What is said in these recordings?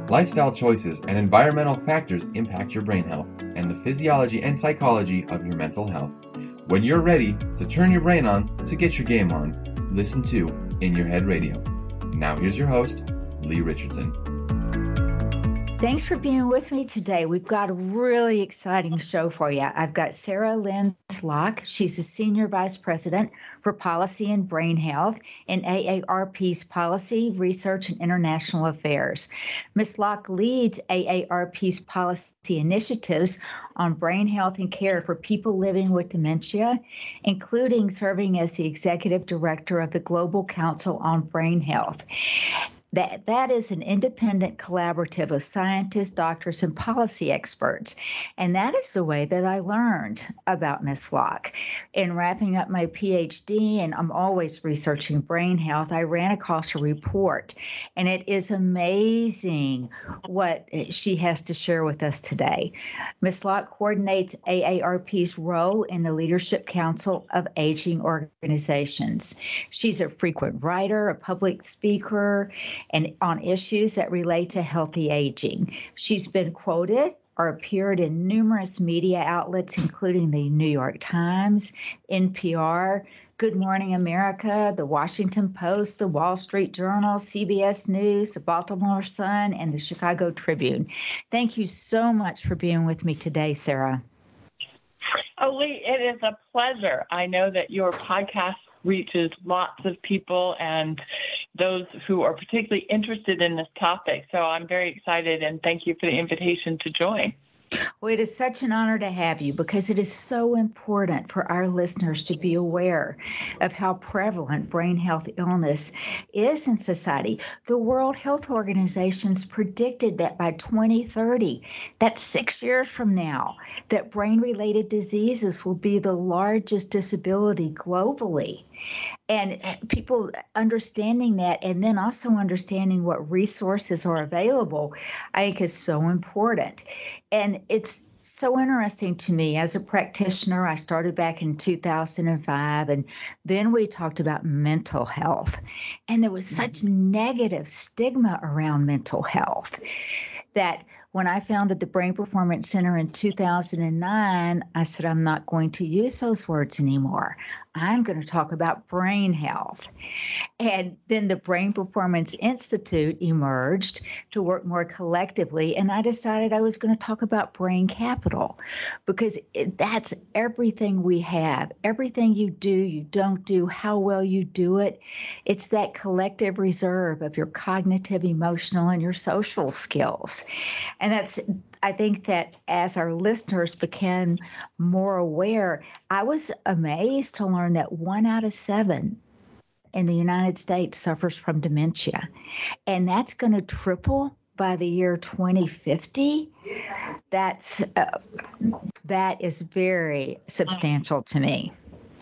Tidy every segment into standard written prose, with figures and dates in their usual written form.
Lifestyle choices and environmental factors impact your brain health and the physiology and psychology of your mental health. When you're ready to turn your brain on to get your game on, listen to In Your Head Radio. Now here's your host, Lee Richardson. Thanks for being with me today. We've got a really exciting show for you. I've got Sarah Lynn Locke. She's the Senior Vice President for Policy and Brain Health in AARP's Policy, Research, and International Affairs. Ms. Locke leads AARP's policy initiatives on brain health and care for people living with dementia, including serving as the Executive Director of the Global Council on Brain Health. That is an independent collaborative of scientists, doctors, and policy experts. And that is the way that I learned about Ms. Locke. In wrapping up my PhD, and I'm always researching brain health, I ran across a report, and it is amazing what she has to share with us today. Ms. Locke coordinates AARP's role in the Leadership Council of Aging Organizations. She's a frequent writer, a public speaker, and on issues that relate to healthy aging. She's been quoted or appeared in numerous media outlets, including the New York Times, NPR, Good Morning America, the Washington Post, the Wall Street Journal, CBS News, the Baltimore Sun, and the Chicago Tribune. Thank you so much for being with me today, Sarah. Oh, Lee, it is a pleasure. I know that your podcast reaches lots of people and those who are particularly interested in this topic. So I'm very excited, and thank you for the invitation to join. Well, it is such an honor to have you because it is so important for our listeners to be aware of how prevalent brain health illness is in society. The World Health Organization's predicted that by 2030, that's 6 years from now, that brain-related diseases will be the largest disability globally. And people understanding that and then also understanding what resources are available, I think is so important. And it's so interesting to me as a practitioner. I started back in 2005, and then we talked about mental health. And there was such negative stigma around mental health that when I founded the Brain Performance Center in 2009, I said, I'm not going to use those words anymore. I'm going to talk about brain health. And then the Brain Performance Institute emerged to work more collectively. And I decided I was going to talk about brain capital because that's everything we have. Everything you do, you don't do, how well you do it. It's that collective reserve of your cognitive, emotional, and your social skills. And I think that as our listeners became more aware, I was amazed to learn that 1 out of 7 in the United States suffers from dementia. And that's going to triple by the year 2050. That is very substantial to me.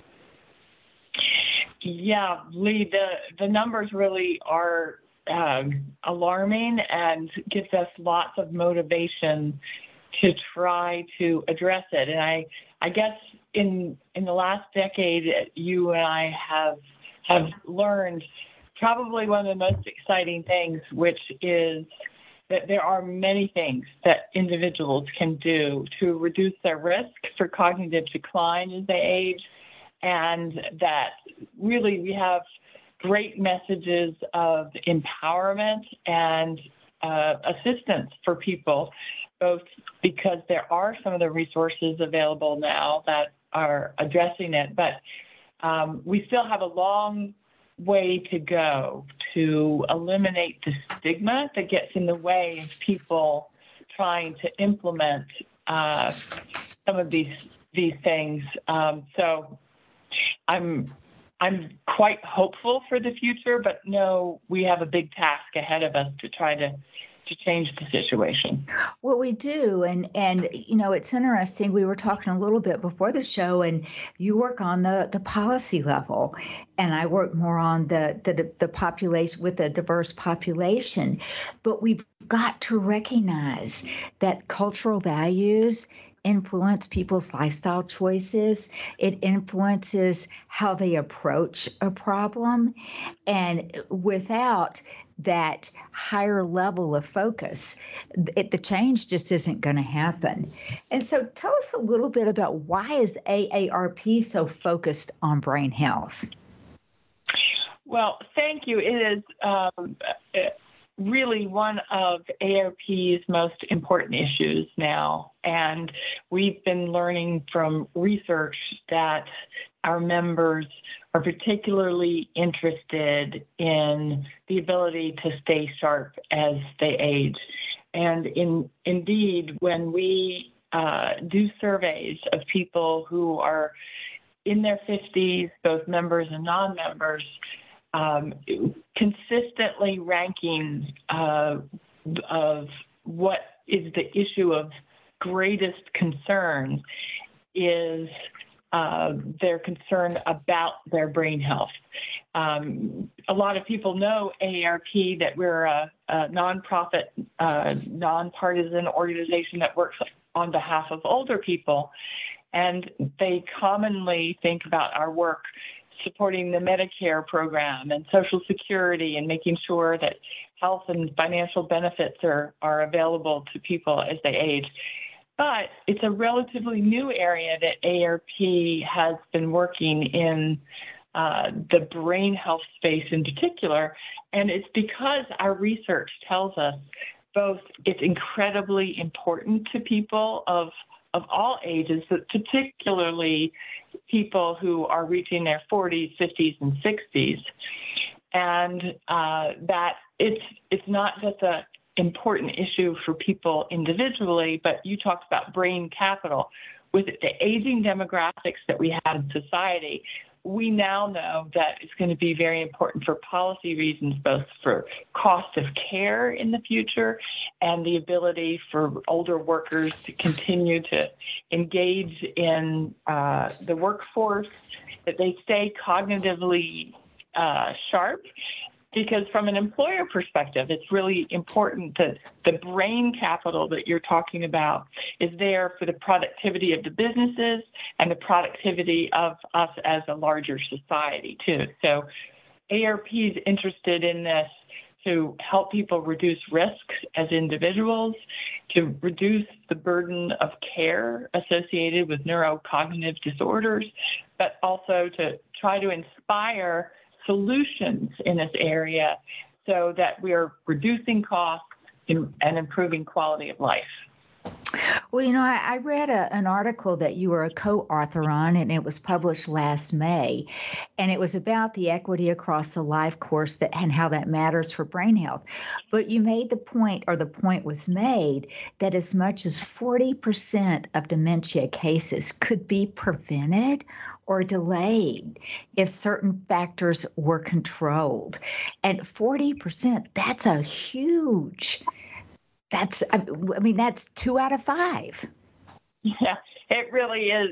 Yeah, Lee, the numbers really are alarming and gives us lots of motivation to try to address it. And I guess in the last decade, you and I have learned probably one of the most exciting things, which is that there are many things that individuals can do to reduce their risk for cognitive decline as they age, and that really we have great messages of empowerment and assistance for people, both because there are some of the resources available now that are addressing it, but we still have a long way to go to eliminate the stigma that gets in the way of people trying to implement some of these things. So I'm quite hopeful for the future, but no, we have a big task ahead of us to try to change the situation. Well, we do. And you know, it's interesting. We were talking a little bit before the show, and you work on the policy level, and I work more on the population with a diverse population. But we've got to recognize that cultural values influence people's lifestyle choices. It influences how they approach a problem. And without that higher level of focus, the change just isn't going to happen. And so tell us a little bit about why is AARP so focused on brain health? Well, thank you. It is really one of AARP's most important issues now. And we've been learning from research that our members are particularly interested in the ability to stay sharp as they age. And indeed, when we do surveys of people who are in their 50s, both members and non-members, consistently ranking of what is the issue of greatest concern is their concern about their brain health. A lot of people know AARP, that we're a nonprofit, nonpartisan organization that works on behalf of older people, and they commonly think about our work supporting the Medicare program and Social Security and making sure that health and financial benefits are available to people as they age. But it's a relatively new area that AARP has been working in the brain health space in particular, and it's because our research tells us both it's incredibly important to people of all ages, but particularly people who are reaching their 40s, 50s, and 60s, and that it's not just an important issue for people individually, but you talked about brain capital. With the aging demographics that we have in society, we now know that it's going to be very important for policy reasons, both for cost of care in the future and the ability for older workers to continue to engage in the workforce, that they stay cognitively sharp. Because from an employer perspective, it's really important that the brain capital that you're talking about is there for the productivity of the businesses and the productivity of us as a larger society, too. So AARP is interested in this to help people reduce risks as individuals, to reduce the burden of care associated with neurocognitive disorders, but also to try to inspire solutions in this area so that we are reducing costs and improving quality of life. Well, I read an article that you were a co-author on, and it was published last May, and it was about the equity across the life course and how that matters for brain health. But you made the point, or the point was made, that as much as 40% of dementia cases could be prevented or delayed if certain factors were controlled. And 40%, that's a huge, that's 2 out of 5. Yeah, it really is.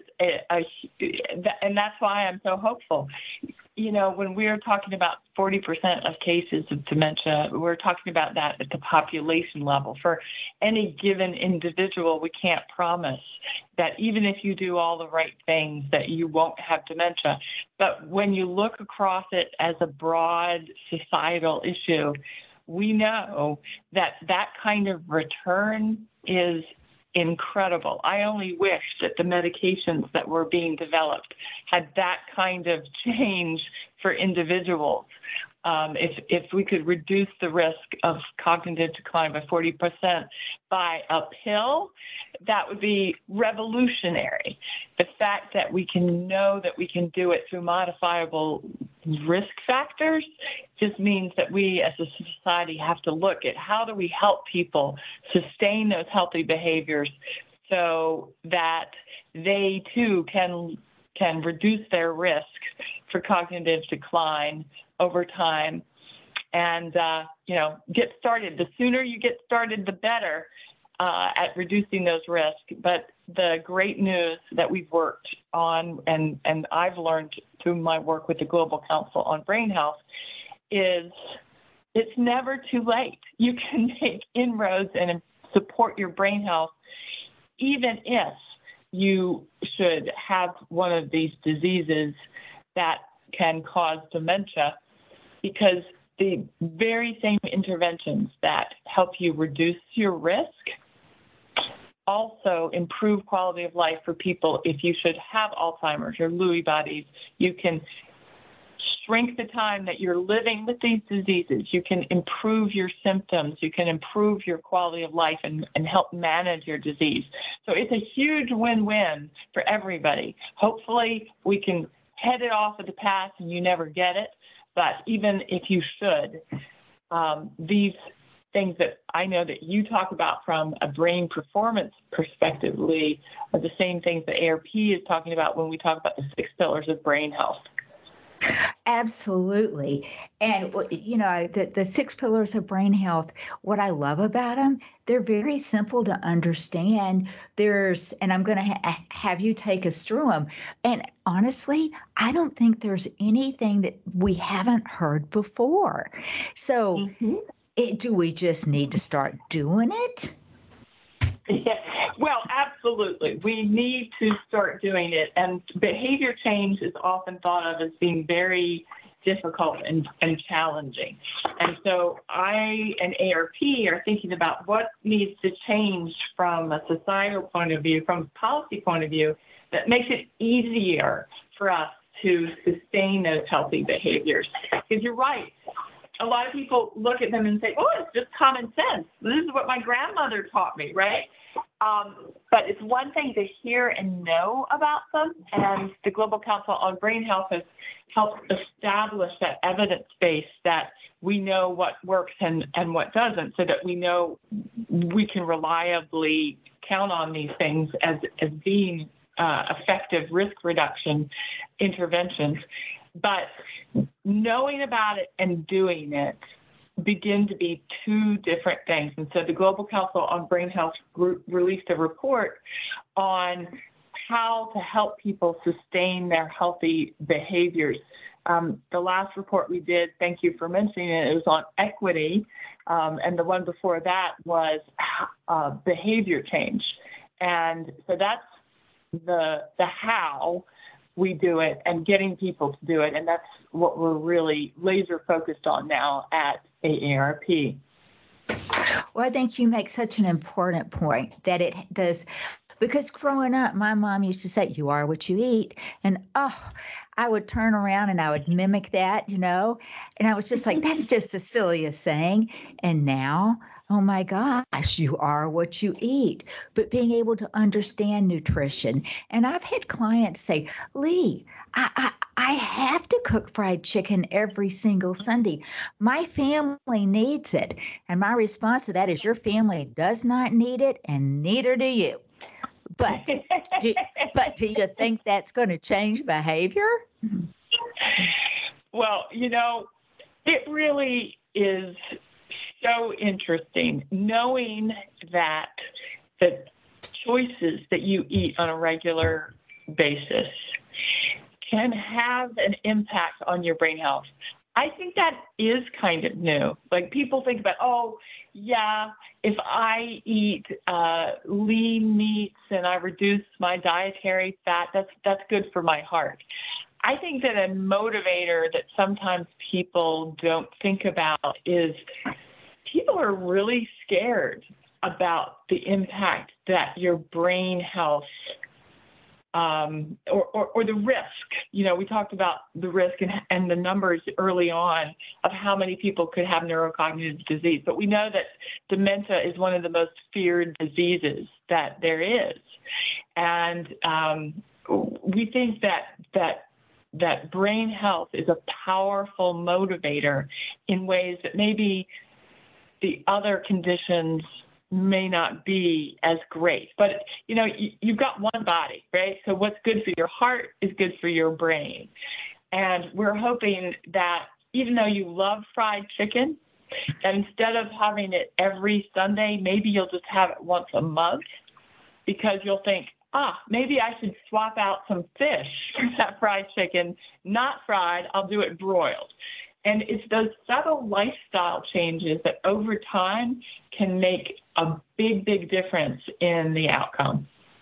And that's why I'm so hopeful. When we're talking about 40% of cases of dementia, we're talking about that at the population level. For any given individual, we can't promise that even if you do all the right things, that you won't have dementia. But when you look across it as a broad societal issue, we know that that kind of return is incredible. I only wish that the medications that were being developed had that kind of change for individuals. If we could reduce the risk of cognitive decline by 40% by a pill, that would be revolutionary. The fact that we can know that we can do it through modifiable risk factors just means that we as a society have to look at how do we help people sustain those healthy behaviors so that they too can reduce their risk for cognitive decline over time and get started. The sooner you get started, the better at reducing those risks. But the great news that we've worked on and I've learned through my work with the Global Council on Brain Health is it's never too late. You can make inroads and support your brain health even if you should have one of these diseases that can cause dementia, because the very same interventions that help you reduce your risk also improve quality of life for people. If you should have Alzheimer's or Lewy bodies, you can shrink the time that you're living with these diseases. You can improve your symptoms. You can improve your quality of life and help manage your disease. So it's a huge win-win for everybody. Hopefully we can head it off of the path and you never get it. But even if you should, these things that I know that you talk about from a brain performance perspective, Lee, are the same things that ARP is talking about when we talk about the 6 pillars of brain health. Absolutely. And, the 6 pillars of brain health, what I love about them, they're very simple to understand. And I'm going to have you take us through them. And honestly, I don't think there's anything that we haven't heard before. So do we just need to start doing it? Yeah, well, absolutely. We need to start doing it. And behavior change is often thought of as being very difficult and challenging. And so I and ARP are thinking about what needs to change from a societal point of view, from a policy point of view, that makes it easier for us to sustain those healthy behaviors. Because you're right. A lot of people look at them and say, oh, it's just common sense. This is what my grandmother taught me, right? But it's one thing to hear and know about them. And the Global Council on Brain Health has helped establish that evidence base that we know what works and what doesn't, so that we know we can reliably count on these things as being effective risk reduction interventions. But knowing about it and doing it begin to be two different things. And so the Global Council on Brain Health released a report on how to help people sustain their healthy behaviors. The last report we did, thank you for mentioning it, it was on equity. And the one before that was behavior change. And so that's the how we do it and getting people to do it. And that's what we're really laser focused on now at AARP. Well, I think you make such an important point that it does, because growing up, my mom used to say, you are what you eat. And, I would turn around and I would mimic that, and I was just like, that's just the silliest saying. And now, oh my gosh, you are what you eat. But being able to understand nutrition. And I've had clients say, Lee, I have to cook fried chicken every single Sunday. My family needs it. And my response to that is, your family does not need it, and neither do you. But do you think that's going to change behavior? Well, it really is so interesting knowing that the choices that you eat on a regular basis can have an impact on your brain health. I think that is kind of new. Like, people think about, oh, yeah, if I eat lean meats and I reduce my dietary fat, that's good for my heart. I think that a motivator that sometimes people don't think about is people are really scared about the impact that your brain health or the risk. We talked about the risk and the numbers early on of how many people could have neurocognitive disease. But we know that dementia is one of the most feared diseases that there is. And we think that brain health is a powerful motivator in ways that maybe the other conditions may not be as great. But, you've got one body, right? So what's good for your heart is good for your brain. And we're hoping that even though you love fried chicken, that instead of having it every Sunday, maybe you'll just have it once a month, because you'll think, maybe I should swap out some fish for that fried chicken, not fried, I'll do it broiled. And it's those subtle lifestyle changes that over time can make a big, big difference in the outcome.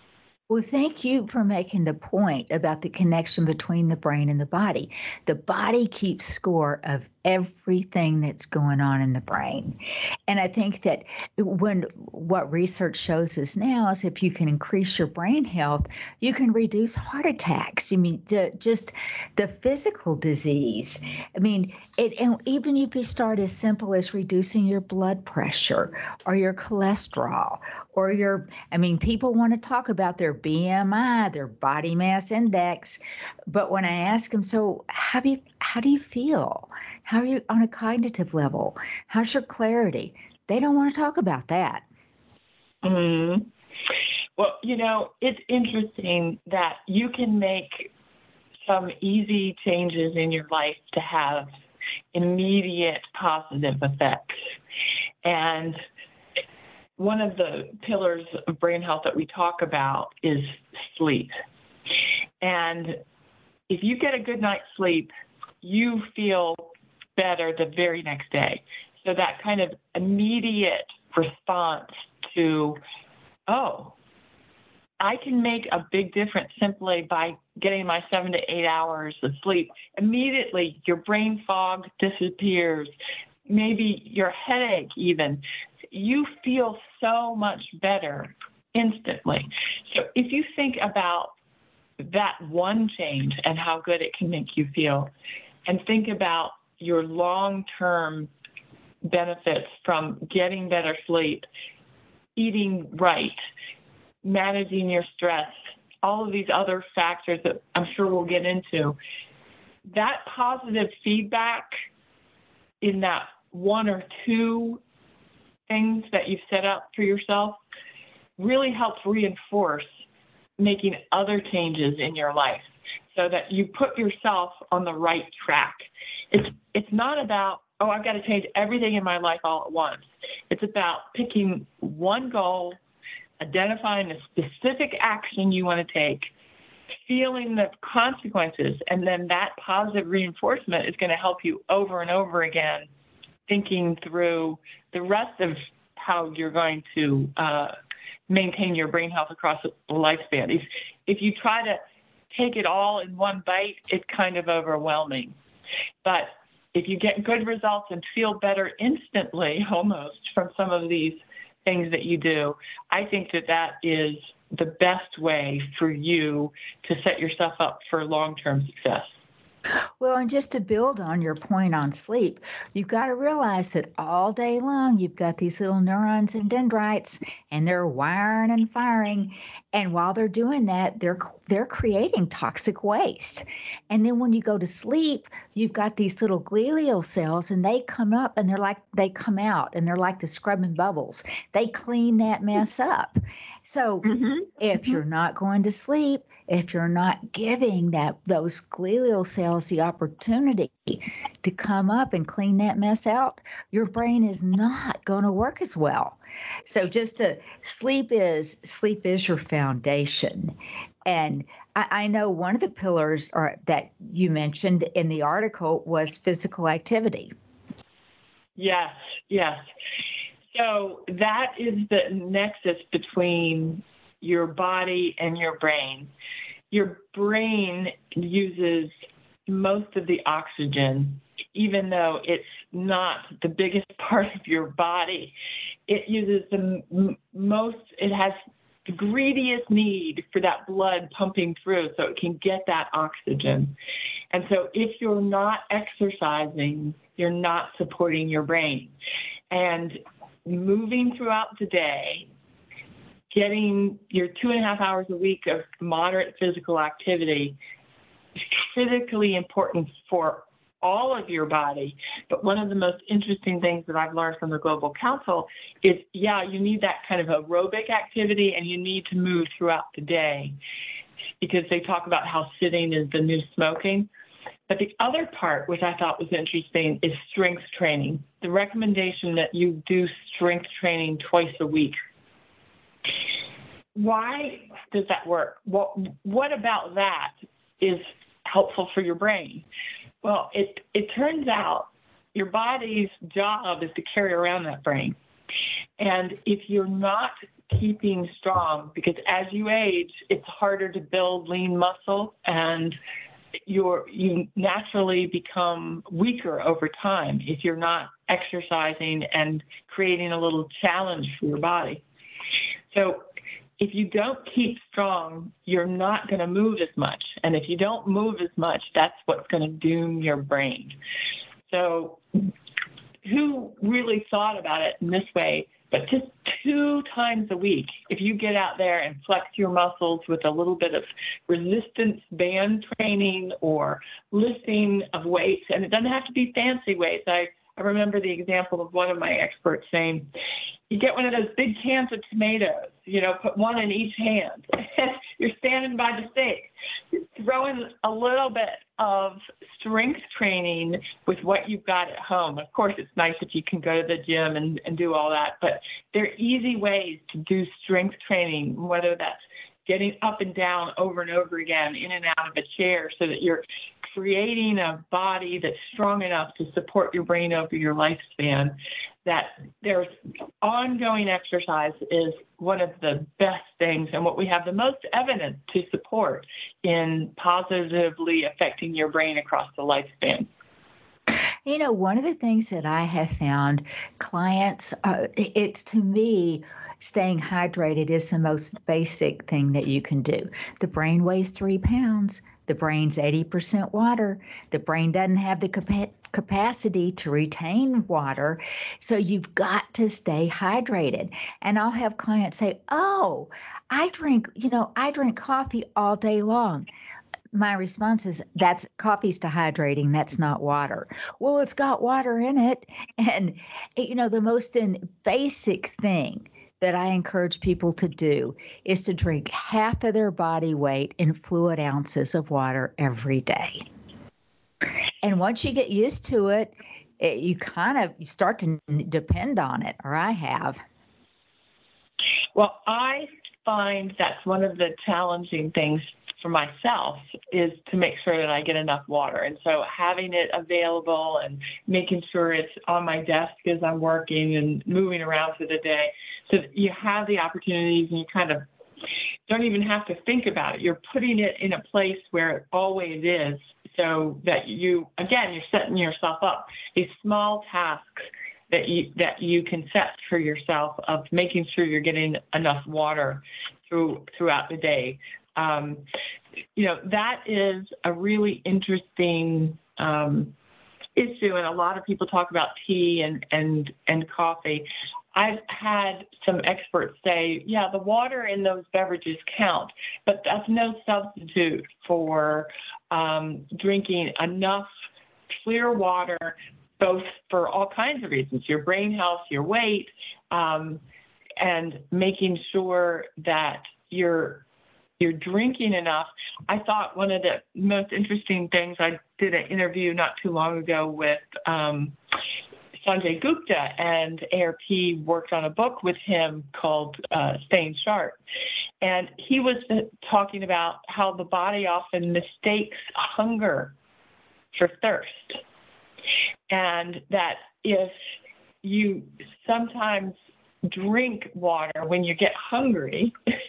Well, thank you for making the point about the connection between the brain and the body. The body keeps score of everything that's going on in the brain. And I think that when what research shows us now is if you can increase your brain health, you can reduce heart attacks. I mean, just the physical disease. I mean, and even if you start as simple as reducing your blood pressure or your cholesterol or I mean, people want to talk about their BMI, their body mass index, but when I ask them, so how do you feel? How are you on a cognitive level? How's your clarity? They don't want to talk about that. Mm-hmm. Well, it's interesting that you can make some easy changes in your life to have immediate positive effects. And one of the pillars of brain health that we talk about is sleep. And if you get a good night's sleep, you feel better the very next day. So that kind of immediate response to, oh, I can make a big difference simply by getting my 7 to 8 hours of sleep. Immediately, your brain fog disappears, maybe your headache even. You feel so much better instantly. So if you think about that one change and how good it can make you feel, and think about your long-term benefits from getting better sleep, eating right, managing your stress, all of these other factors that I'm sure we'll get into, that positive feedback in that one or two things that you've set up for yourself really helps reinforce making other changes in your life so that you put yourself on the right track. It's not about, oh, I've got to change everything in my life all at once. It's about picking one goal, identifying a specific action you want to take, feeling the consequences, and then that positive reinforcement is going to help you over and over again, thinking through the rest of how you're going to maintain your brain health across the lifespan. If you try to take it all in one bite, it's kind of overwhelming. But if you get good results and feel better instantly almost from some of these things that you do, I think that is the best way for you to set yourself up for long-term success. Well, and just to build on your point on sleep, you've got to realize that all day long you've got these little neurons and dendrites, and they're wiring and firing. And while they're doing that, they're creating toxic waste. And then when you go to sleep, you've got these little glial cells, and they come up and they come out, and they're like the scrubbing bubbles. They clean that mess up. So if you're not going to sleep, if you're not giving those glial cells the opportunity to come up and clean that mess out, your brain is not going to work as well. So sleep is your foundation. And I know one of the pillars that you mentioned in the article was physical activity. Yes. So that is the nexus between your body and your brain. Your brain uses most of the oxygen, even though it's not the biggest part of your body. It uses the most, it has the greediest need for that blood pumping through so it can get that oxygen. And so if you're not exercising, you're not supporting your brain. And moving throughout the day, getting your 2.5 hours a week of moderate physical activity is critically important for all of your body. But one of the most interesting things that I've learned from the Global Council is, you need that kind of aerobic activity and you need to move throughout the day because they talk about how sitting is the new smoking. But the other part, which I thought was interesting, is strength training. The recommendation that you do strength training twice a week. Why does that work? What about that is helpful for your brain? Well, it turns out your body's job is to carry around that brain. And if you're not keeping strong, because as you age, it's harder to build lean muscle, and you naturally become weaker over time if you're not exercising and creating a little challenge for your body. So if you don't keep strong, you're not going to move as much. And if you don't move as much, that's what's going to doom your brain. So who really thought about it in this way? But just 2 times a week, if you get out there and flex your muscles with a little bit of resistance band training or lifting of weights, and it doesn't have to be fancy weights. I remember the example of one of my experts saying, you get one of those big cans of tomatoes, put one in each hand. You're standing by the steak. Throw in a little bit of strength training with what you've got at home. Of course, it's nice if you can go to the gym and do all that, but there are easy ways to do strength training, whether that's getting up and down over and over again, in and out of a chair, so that you're creating a body that's strong enough to support your brain over your lifespan. That there's ongoing exercise is one of the best things, and what we have the most evidence to support in positively affecting your brain across the lifespan. One of the things that I have found clients, it's to me, staying hydrated is the most basic thing that you can do. The brain weighs 3 pounds. The brain's 80% water. The brain doesn't have the capacity to retain water. So you've got to stay hydrated. And I'll have clients say, oh, I drink coffee all day long. My response is, that's coffee's dehydrating. That's not water. Well, it's got water in it. And, the most basic thing that I encourage people to do is to drink half of their body weight in fluid ounces of water every day. And once you get used to it, you start to depend on it, or I have. Well, I find that's one of the challenging things for myself, is to make sure that I get enough water. And so having it available and making sure it's on my desk as I'm working and moving around through the day, so that you have the opportunities and you kind of don't even have to think about it. You're putting it in a place where it always is, so that you're setting yourself up. These small tasks that you can set for yourself of making sure you're getting enough water throughout the day. That is a really interesting issue, and a lot of people talk about tea and coffee. I've had some experts say, yeah, the water in those beverages count, but that's no substitute for drinking enough clear water, both for all kinds of reasons, your brain health, your weight, and making sure that you're drinking enough. I thought one of the most interesting things, I did an interview not too long ago with Sanjay Gupta, and AARP worked on a book with him called Staying Sharp. And he was talking about how the body often mistakes hunger for thirst. And that if you sometimes drink water when you get hungry,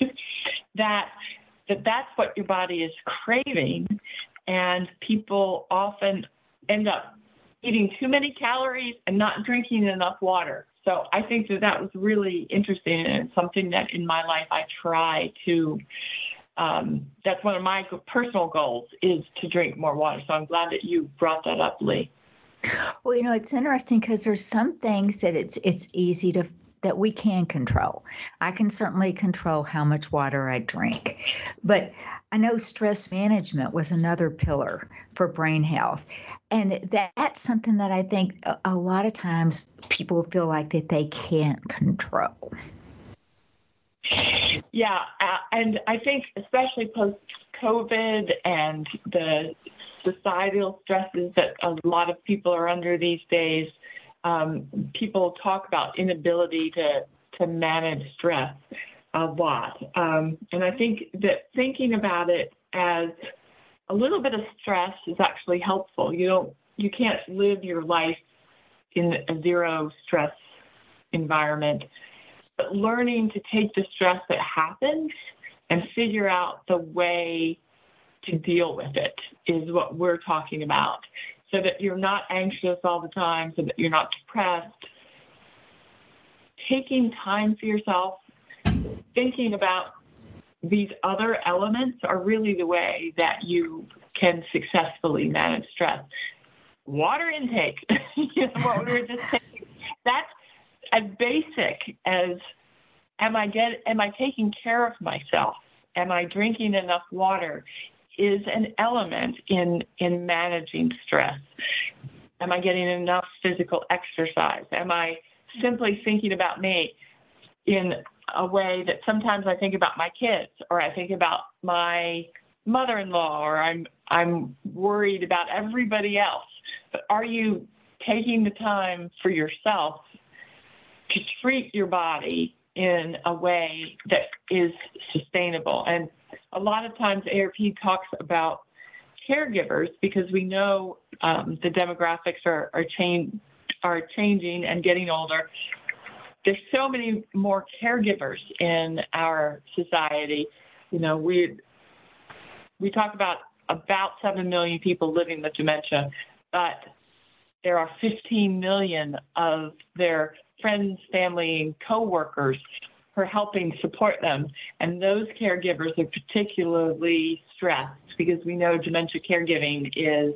that's what your body is craving. And people often end up eating too many calories and not drinking enough water. So I think that was really interesting, and it's something that in my life I try to, that's one of my personal goals, is to drink more water. So I'm glad that you brought that up, Lee. Well, it's interesting because there's some things that it's easy that we can control. I can certainly control how much water I drink, but I know stress management was another pillar for brain health. And that's something that I think a lot of times people feel like that they can't control. Yeah, and I think especially post-COVID and the societal stresses that a lot of people are under these days, people talk about inability to manage stress a lot. And I think that thinking about it as a little bit of stress is actually helpful. You can't live your life in a zero stress environment. But learning to take the stress that happens and figure out the way to deal with it is what we're talking about, so that you're not anxious all the time, so that you're not depressed. Taking time for yourself, thinking about these other elements are really the way that you can successfully manage stress. Water intake, what we were just saying, that's as basic as am I taking care of myself? Am I drinking enough water? Is an element in managing stress. Am I getting enough physical exercise? Am I simply thinking about me in a way that sometimes I think about my kids, or I think about my mother-in-law, or I'm worried about everybody else? But are you taking the time for yourself to treat your body in a way that is sustainable? And a lot of times AARP talks about caregivers because we know the demographics are changing and getting older. There's so many more caregivers in our society. We talk about 7 million people living with dementia, but there are 15 million of their friends, family, and coworkers who are helping support them. And those caregivers are particularly stressed because we know dementia caregiving is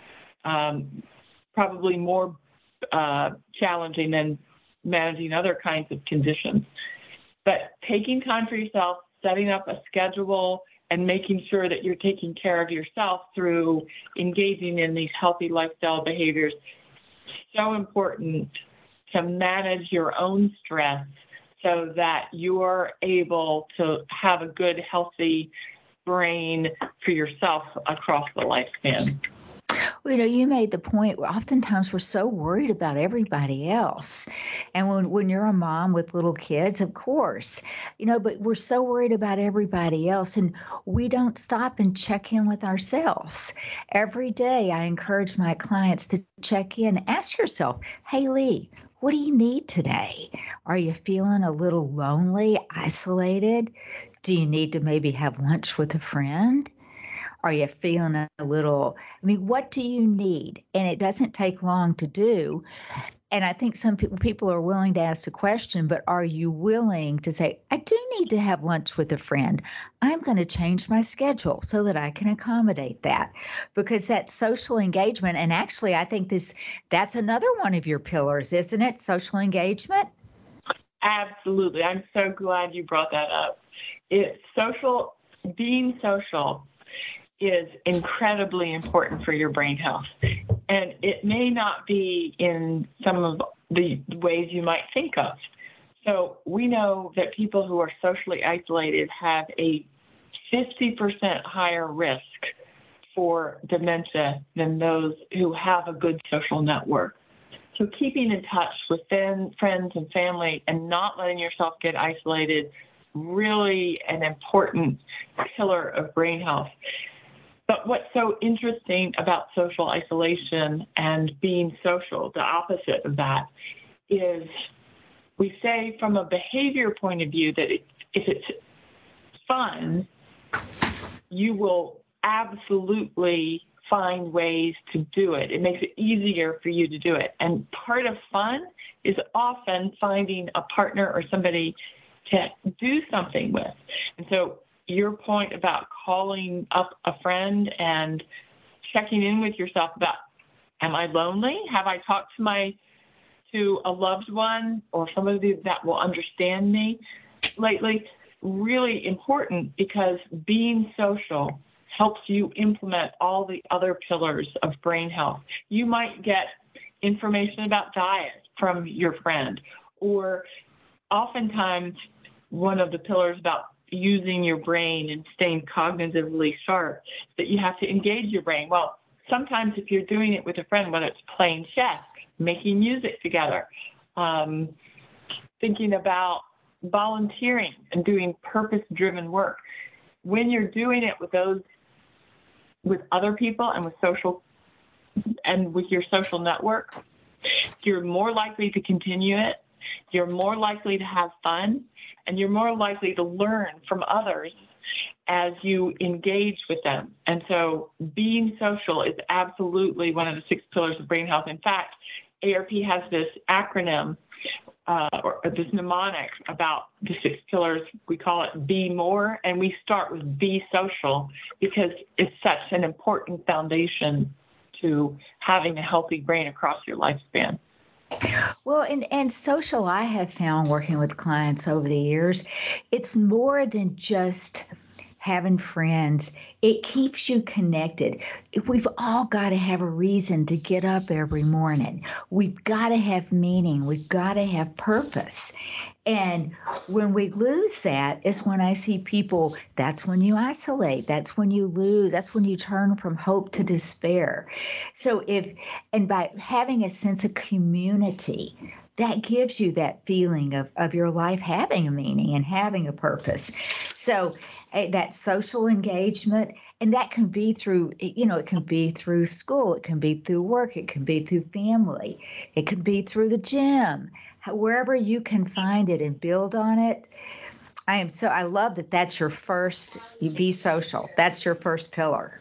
probably more challenging than managing other kinds of conditions. But taking time for yourself, setting up a schedule, and making sure that you're taking care of yourself through engaging in these healthy lifestyle behaviors, so important to manage your own stress so that you're able to have a good, healthy brain for yourself across the lifespan. Well, you made the point, oftentimes we're so worried about everybody else. And when you're a mom with little kids, of course, but we're so worried about everybody else, and we don't stop and check in with ourselves. Every day I encourage my clients to check in. Ask yourself, hey, Lee, what do you need today? Are you feeling a little lonely, isolated? Do you need to maybe have lunch with a friend? Are you feeling a little, what do you need? And it doesn't take long to do. And I think some people are willing to ask the question, but are you willing to say, I do need to have lunch with a friend. I'm going to change my schedule so that I can accommodate that. Because that social engagement, and actually I think that's another one of your pillars, isn't it? Social engagement? Absolutely. I'm so glad you brought that up. Being social is incredibly important for your brain health. And it may not be in some of the ways you might think of. So we know that people who are socially isolated have a 50% higher risk for dementia than those who have a good social network. So keeping in touch with friends and family and not letting yourself get isolated, really an important pillar of brain health. But what's so interesting about social isolation and being social, the opposite of that, is we say from a behavior point of view that if it's fun, you will absolutely find ways to do it. It makes it easier for you to do it. And part of fun is often finding a partner or somebody to do something with. And so your point about calling up a friend and checking in with yourself about, am I lonely? Have I talked to a loved one or somebody that will understand me lately? Really important, because being social helps you implement all the other pillars of brain health. You might get information about diet from your friend, or oftentimes one of the pillars about using your brain and staying cognitively sharp, that you have to engage your brain. Well, sometimes if you're doing it with a friend, whether it's playing chess, making music together, thinking about volunteering and doing purpose-driven work, when you're doing it with other people and with your social network, you're more likely to continue it. you're more likely to have fun, and you're more likely to learn from others as you engage with them. And so being social is absolutely one of the 6 pillars of brain health. In fact, AARP has this acronym or this mnemonic about the 6 pillars. We call it Be More, and we start with Be Social because it's such an important foundation to having a healthy brain across your lifespan. Well, and social, I have found working with clients over the years, it's more than just having friends. It keeps you connected. We've all got to have a reason to get up every morning. We've got to have meaning. We've got to have purpose. And when we lose that is when I see people, that's when you isolate. That's when you lose. That's when you turn from hope to despair. So by having a sense of community, that gives you that feeling of your life having a meaning and having a purpose. So that social engagement, and that can be through, it can be through school, it can be through work, it can be through family, it can be through the gym, wherever you can find it and build on it. I love that that's your first, you be social. That's your first pillar.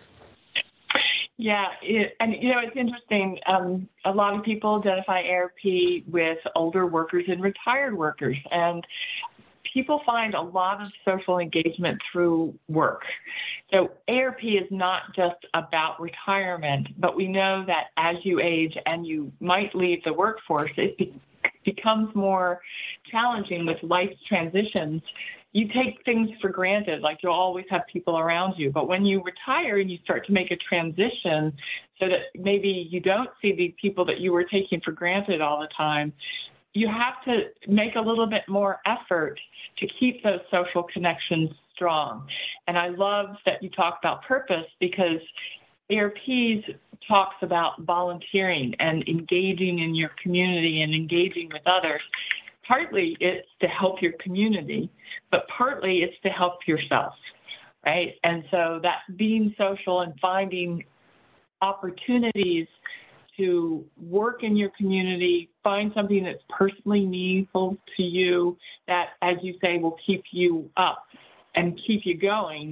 Yeah, it's interesting. A lot of people identify AARP with older workers and retired workers, and people find a lot of social engagement through work. So AARP is not just about retirement, but we know that as you age and you might leave the workforce, it becomes more challenging with life transitions. You take things for granted, like you'll always have people around you. But when you retire and you start to make a transition so that maybe you don't see the people that you were taking for granted all the time, you have to make a little bit more effort to keep those social connections strong. And I love that you talk about purpose because AARP talks about volunteering and engaging in your community and engaging with others. Partly it's to help your community, but partly it's to help yourself, right? And so that being social and finding opportunities to work in your community, find something that's personally meaningful to you that, as you say, will keep you up and keep you going.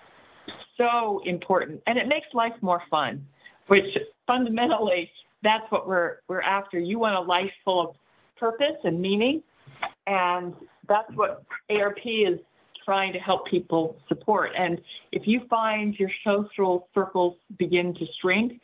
So important. And it makes life more fun, which fundamentally, that's what we're after. You want a life full of purpose and meaning, and that's what AARP is trying to help people support. And if you find your social circles begin to shrink,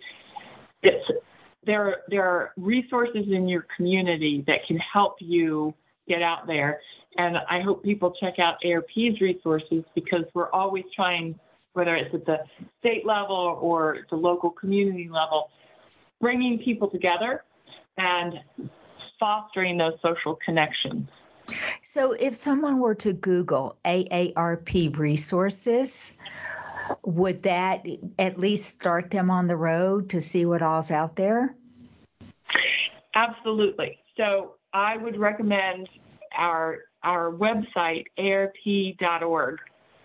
there are resources in your community that can help you get out there. And I hope people check out AARP's resources because we're always trying, whether it's at the state level or the local community level, bringing people together and fostering those social connections. So if someone were to Google AARP resources, would that at least start them on the road to see what all's out there? Absolutely. So I would recommend our website, aarp.org,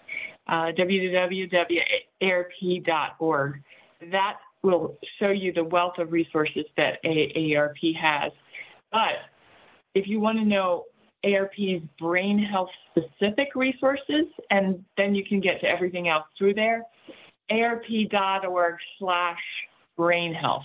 www.aarp.org. That will show you the wealth of resources that AARP has. But if you want to know AARP's brain health specific resources, and then you can get to everything else through there, aarp.org/brainhealth.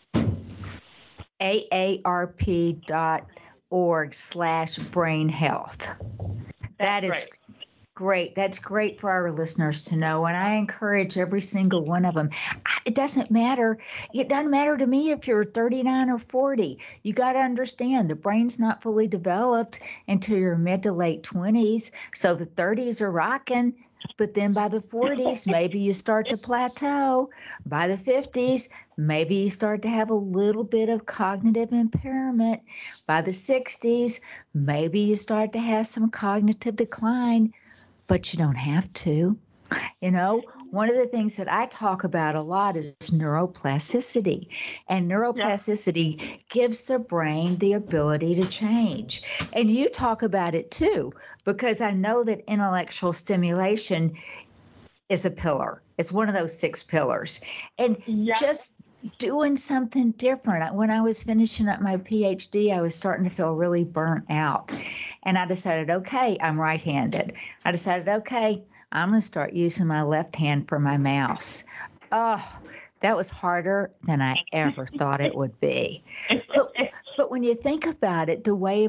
aarp.org/brainhealth. That is right. Great. That's great for our listeners to know. And I encourage every single one of them. It doesn't matter. It doesn't matter to me if you're 39 or 40. You got to understand the brain's not fully developed until your mid to late 20s. So the 30s are rocking. But then by the 40s, maybe you start to plateau. By the 50s, maybe you start to have a little bit of cognitive impairment. By the 60s, maybe you start to have some cognitive decline, but you don't have to. You know, one of the things that I talk about a lot is neuroplasticity. And neuroplasticity gives the brain the ability to change. And you talk about it too, because I know that intellectual stimulation is a pillar. It's one of those 6 pillars. And doing something different. When I was finishing up my PhD, I was starting to feel really burnt out. And I decided, okay, I'm right-handed. I decided, okay, I'm going to start using my left hand for my mouse. Oh, that was harder than I ever thought it would be. But when you think about it, the way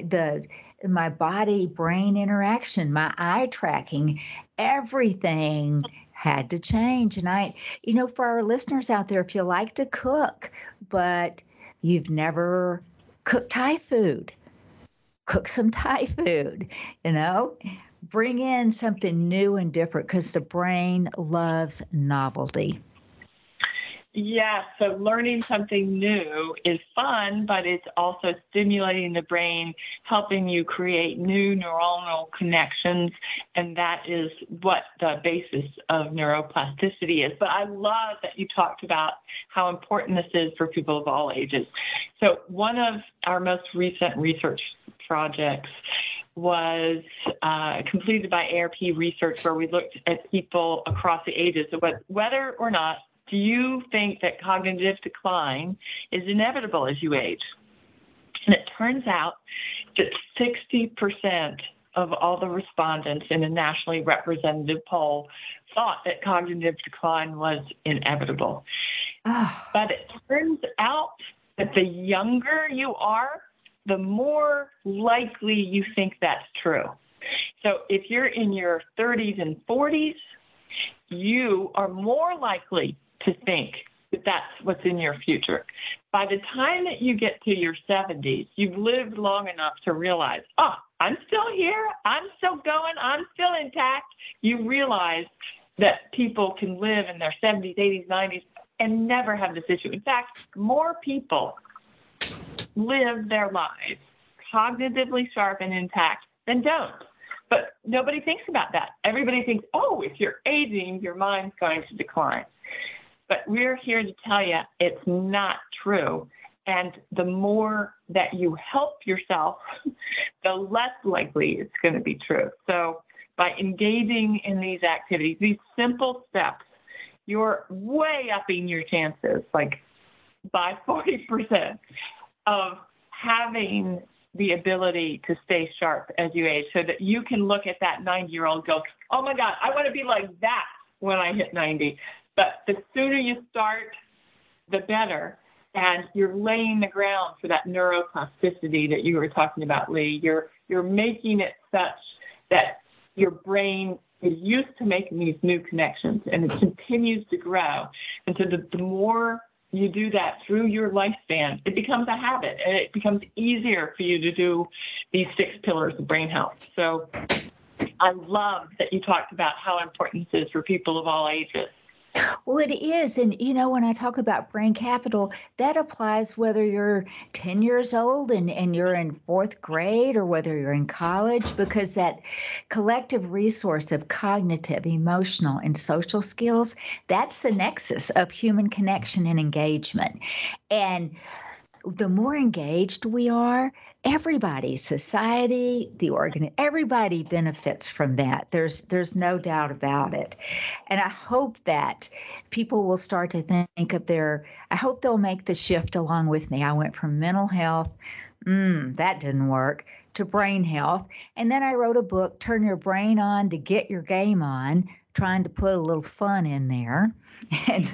my body brain interaction, my eye tracking, everything had to change. And for our listeners out there, if you like to cook, but you've never cooked Thai food, cook some Thai food, bring in something new and different because the brain loves novelty. Yeah, so learning something new is fun, but it's also stimulating the brain, helping you create new neuronal connections, and that is what the basis of neuroplasticity is. But I love that you talked about how important this is for people of all ages. So one of our most recent research projects was completed by ARP Research, where we looked at people across the ages. So whether or not do you think that cognitive decline is inevitable as you age? And it turns out that 60% of all the respondents in a nationally representative poll thought that cognitive decline was inevitable. But it turns out that the younger you are, the more likely you think that's true. So if you're in your 30s and 40s, you are more likely to think that that's what's in your future. By the time that you get to your 70s, you've lived long enough to realize, I'm still here, I'm still going, I'm still intact. You realize that people can live in their 70s, 80s, 90s and never have this issue. In fact, more people live their lives cognitively sharp and intact than don't. But nobody thinks about that. Everybody thinks, if you're aging, your mind's going to decline. But we're here to tell you it's not true. And the more that you help yourself, the less likely it's going to be true. So by engaging in these activities, these simple steps, you're way upping your chances, like by 40%, of having the ability to stay sharp as you age, so that you can look at that 90-year-old and go, oh my God, I want to be like that when I hit 90. But the sooner you start, the better. And you're laying the ground for that neuroplasticity that you were talking about, Lee. You're making it such that your brain is used to making these new connections, and it continues to grow. And so the more you do that through your lifespan, it becomes a habit, and it becomes easier for you to do these 6 pillars of brain health. So I love that you talked about how important this is for people of all ages. Well, it is. And, when I talk about brain capital, that applies whether you're 10 years old and you're in 4th grade, or whether you're in college, because that collective resource of cognitive, emotional, and social skills, that's the nexus of human connection and engagement. And the more engaged we are, everybody, society, the organ, everybody benefits from that. There's no doubt about it. And I hope that people will start to think of I hope they'll make the shift along with me. I went from mental health, that didn't work, to brain health. And then I wrote a book, Turn Your Brain On to Get Your Game On, trying to put a little fun in there. And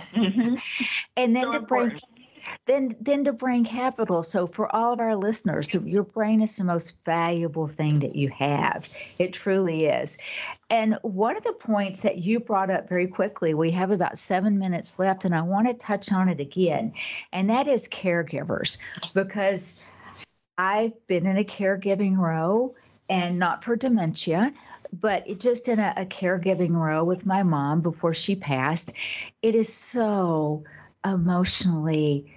then so to brain Then to brain capital. So for all of our listeners, your brain is the most valuable thing that you have. It truly is. And one of the points that you brought up very quickly, we have about 7 minutes left, and I want to touch on it again, and that is caregivers, because I've been in a caregiving role, and not for dementia, but just in a caregiving role with my mom before she passed. It is so emotionally,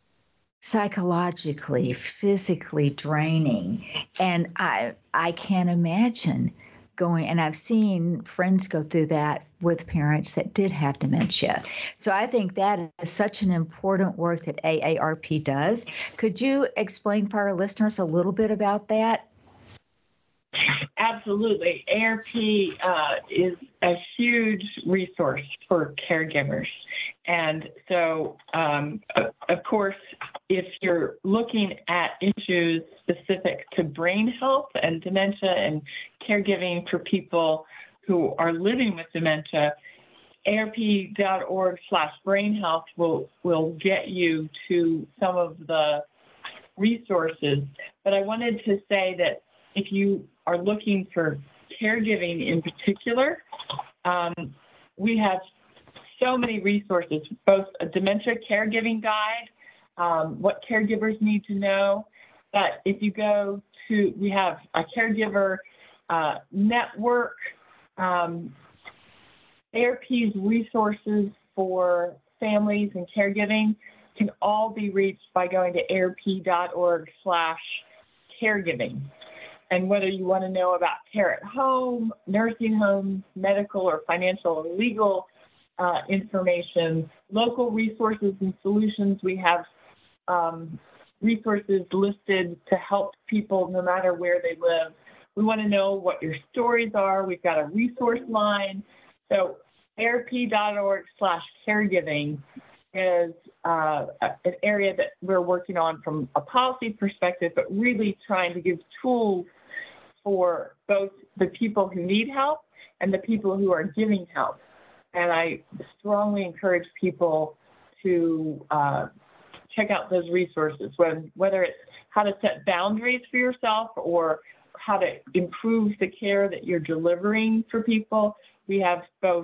psychologically, physically draining. And I can't imagine going, and I've seen friends go through that with parents that did have dementia. So I think that is such an important work that AARP does. Could you explain for our listeners a little bit about that? Absolutely. AARP is a huge resource for caregivers. And so, of course, if you're looking at issues specific to brain health and dementia and caregiving for people who are living with dementia, AARP.org/brainhealth will get you to some of the resources. But I wanted to say that if you are looking for caregiving in particular, we have so many resources, both a dementia caregiving guide, what caregivers need to know. But if you go to, we have a caregiver network, AARP's resources for families and caregiving can all be reached by going to AARP.org/caregiving. And whether you want to know about care at home, nursing homes, medical or financial or legal information, local resources and solutions, we have resources listed to help people no matter where they live. We want to know what your stories are. We've got a resource line. So AARP.org/caregiving is an area that we're working on from a policy perspective, but really trying to give tools for both the people who need help and the people who are giving help. And I strongly encourage people to check out those resources, whether it's how to set boundaries for yourself or how to improve the care that you're delivering for people. We have both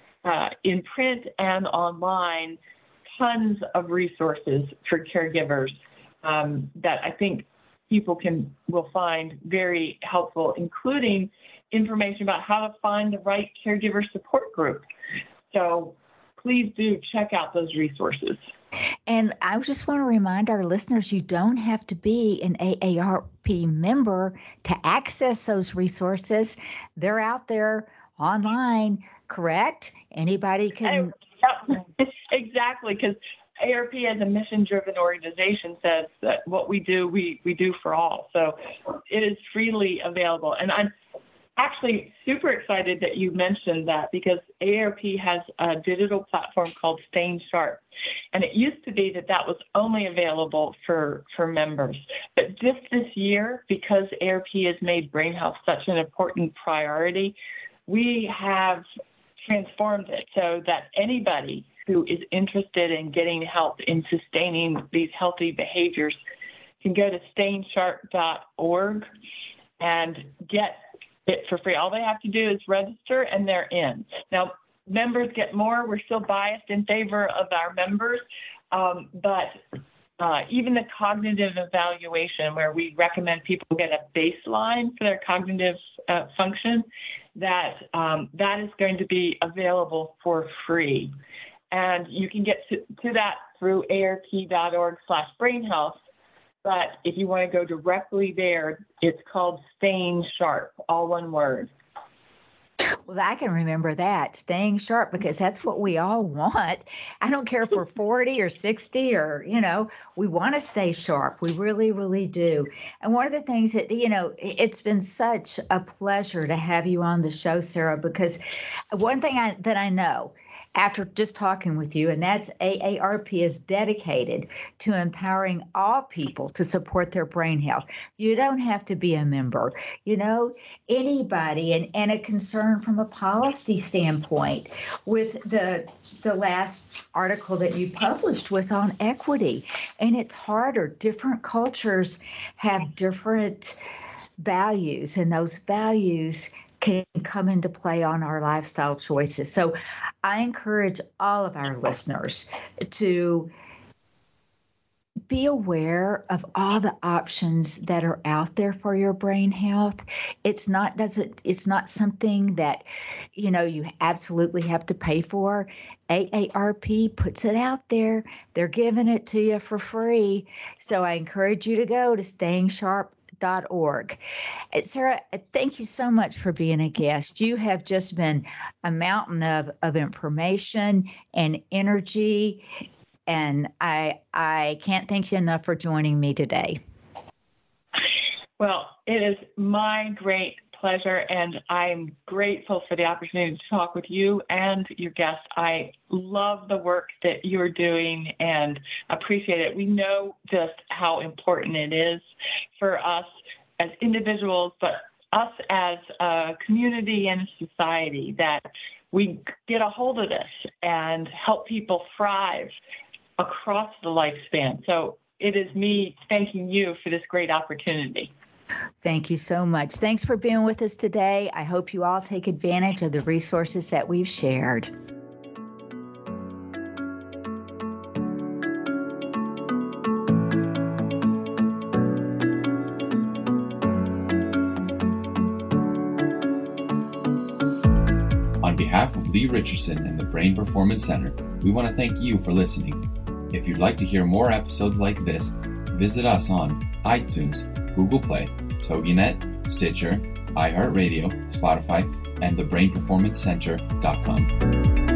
in print and online tons of resources for caregivers that I think people will find very helpful, including information about how to find the right caregiver support group. So please do check out those resources. And I just want to remind our listeners, you don't have to be an AARP member to access those resources. They're out there online, correct? Anybody can. Exactly, because AARP as a mission-driven organization says that what we do, we do for all. So it is freely available. And I'm actually super excited that you mentioned that, because AARP has a digital platform called Staying Sharp. And it used to be that was only available for members. But just this year, because AARP has made brain health such an important priority, we have transformed it so that anybody who is interested in getting help in sustaining these healthy behaviors can go to stayingsharp.org and get it for free. All they have to do is register and they're in. Now, members get more. We're still biased in favor of our members, but even the cognitive evaluation, where we recommend people get a baseline for their cognitive function, that is going to be available for free. And you can get to that through AARP.org/brainhealth. But if you want to go directly there, it's called Staying Sharp, all one word. Well, I can remember that, staying sharp, because that's what we all want. I don't care if we're 40 or 60 or, we want to stay sharp. We really, really do. And one of the things that, it's been such a pleasure to have you on the show, Sarah, because one thing that I know after just talking with you, and that's AARP is dedicated to empowering all people to support their brain health. You don't have to be a member, anybody, and a concern from a policy standpoint. With the last article that you published was on equity, and it's harder. Different cultures have different values, and those values can come into play on our lifestyle choices. So I encourage all of our listeners to be aware of all the options that are out there for your brain health. It's not something that, you absolutely have to pay for. AARP puts it out there. They're giving it to you for free. So I encourage you to go to stayingsharp.org. Sarah, thank you so much for being a guest. You have just been a mountain of information and energy, and I can't thank you enough for joining me today. Well, it is my great pleasure, and I'm grateful for the opportunity to talk with you and your guest. I love the work that you're doing and appreciate it. We know just how important it is for us as individuals, but us as a community and a society, that we get a hold of this and help people thrive across the lifespan. So it is me thanking you for this great opportunity. Thank you so much. Thanks for being with us today. I hope you all take advantage of the resources that we've shared. On behalf of Lee Richardson and the Brain Performance Center, we want to thank you for listening. If you'd like to hear more episodes like this, visit us on iTunes, Google Play, TogiNet, Stitcher, iHeartRadio, Spotify, and thebrainperformancecenter.com.